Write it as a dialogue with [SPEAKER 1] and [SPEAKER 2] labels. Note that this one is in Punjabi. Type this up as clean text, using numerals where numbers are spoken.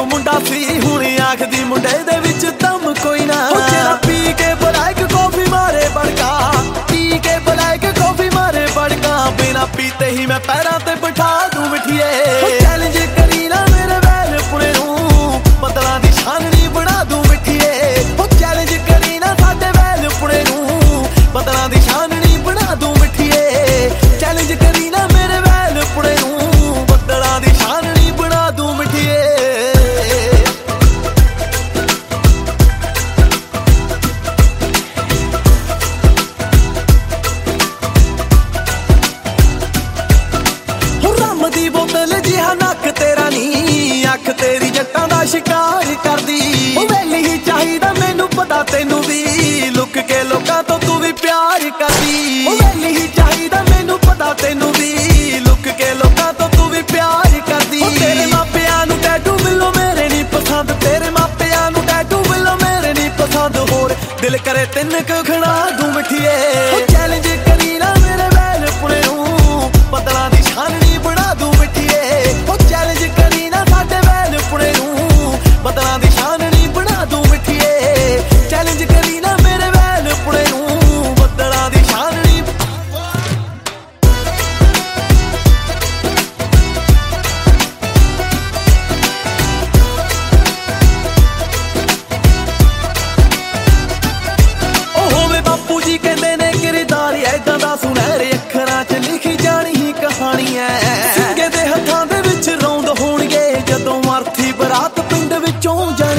[SPEAKER 1] ਉਦੋਂ ਮੁੰਡਾ ਸੀ ਹੁਣ ਆਖਦੀ ਮੁੰਡੇ ਦੇ ਵਿੱਚ ਦਮ ਕੋਈ ਨਾ। ਜਿਹੜਾ ਪੀ ਕੇ ਬਲੈਕ ਕੌਫੀ ਮਾਰੇ ਬੜਕਾ, ਪੀ ਕੇ ਬਲੈਕ ਕੌਫੀ ਮਾਰੇ ਬੜਕਾ, ਬਿਨਾ ਪੀਤੇ ਹੀ ਮੈਂ ਪੈਰਾਂ ਤੇ ਬਿਠਾ ਦੂੰ ਮਿੱਠੀਏ। ਚੈਲੰਜ ਕਰੀ ਨਾ ਮੇਰੇ ਵੈਲ ਪੁਣੇ ਨੂੰ, ਬੱਦਲਾਂ ਦੀ ਛਾਨਣੀ ਬਣਾ ਦੂੰ ਮਿੱਠੀਏ। ਚੈਲੰਜ ਕਰੀ ਨਾ ਸਾਡੇ ਵੈਲ ਪੁਣੇ ਨੂੰ, ਬੱਦਲਾਂ ਦੀ ਛਾਨਣੀ ਬਣਾ ਦੂੰ ਮਿੱਠੀਏ। ਚੈਲੰਜ ਕਰੀ ਨਾ ਮੇਰੇ ਵੈਲ ਪੁਣੇ ਨੂੰ, ਬੱਦਲਾਂ ਦੀ ਛਾਨਣੀ ਬਣਾ ਦੂੰ ਮਿੱਠੀਏ। ਰੰਮ ਦੀ ਬੋਤਲ ਜਿਹਾ ਨੱਕ ਤੇਰਾ ਨੀ, ਅੱਖ ਤੇਰੀ ਜੱਟਾਂ ਦਾ ਸ਼ਿਕਾਰ ਕਰਦੀ। ਵੇਲੀ ਹੀ ਚਾਹੀਦਾ ਮੈਨੂੰ ਪਤਾ ਤੈਨੂੰ ਵੀ, ਲੁੱਕ ਕੇ ਲੋਕਾਂ ਤੋਂ ਤੂੰ ਵੀ ਪਿਆਰ ਕਰਦੀ। ਵੇਲੀ ਹੀ ਚਾਹੀਦਾ ਮੈਨੂੰ ਪਤਾ ਤੈਨੂੰ ਵੀ, ਲੁੱਕ ਕੇ ਲੋਕਾਂ ਤੋਂ ਤੂੰ ਵੀ ਪਿਆਰ ਕਰਦੀ। ਤੇਰੇ ਮਾਪਿਆਂ ਨੂੰ ਟੈਟੂ ਮਿਲੋ ਮੇਰੇ ਨਹੀਂ ਪਸੰਦ, ਤੇਰੇ ਮਾਪਿਆਂ ਨੂੰ ਟੈਟੂ ਮਿਲੋ ਮੇਰੇ ਨਹੀਂ ਪਸੰਦ। ਹੋਰ ਦਿਲ ਕਰੇ ਤਿੰਨ ਕੁ ਖਣਾ ਦੂੰ ਮਿੱਠੀਏ। ਚੈਲੰਜ ਕਰੀ ਨਾ ਮੇਰੇ ਵੈਲ ਪੁਣੇ ਨੂੰ, ਬੱਦਲਾਂ ਦੀ ਛਾਨਣੀ ਬਣਾ ਦੂੰ ਮਿੱਠੀਏ। ਚੈਲੰਜ ਕਰੀ ਨਾ ਸਾਡੇ ਵੈਲ ਪੁਣੇ ਨੂੰ, ਬੱਦਲਾਂ ਦੀ ਛਾਨਣੀ ਬਣਾ ਦੂੰ ਮਿੱਠੀਏ। ਚੈਲੰਜ ਕਰੀ ਨਾ ਮੇਰੇ ਵੈਲ ਪੁਣੇ ਨੂੰ, ਬੱਦਲਾਂ ਦੀ ਛਾਨਣੀ। ਉਹ ਹੋਵੇ ਬਾਪੂ ਜੀ ਕਹਿੰਦੇ ਨੇ ਕਿਰਦਾਰ ਏਦਾਂ ਦਾ ਸੁਨਹਿਰੇ ਅੱਖਰਾਂ 'ਚ ਲਿਖੀ ਜਾਣੀ ਹੀ ਕਹਾਣੀ ਐ। ਸਿੰਘੇ ਦੇ ਹੱਥਾਂ ਦੇ ਵਿੱਚ ਰੌਂਦ ਹੋਣਗੇ ਜਦੋਂ ਅਰਥੀ ਬਰਾਤ ਪਿੰਡ ਵਿੱਚੋਂ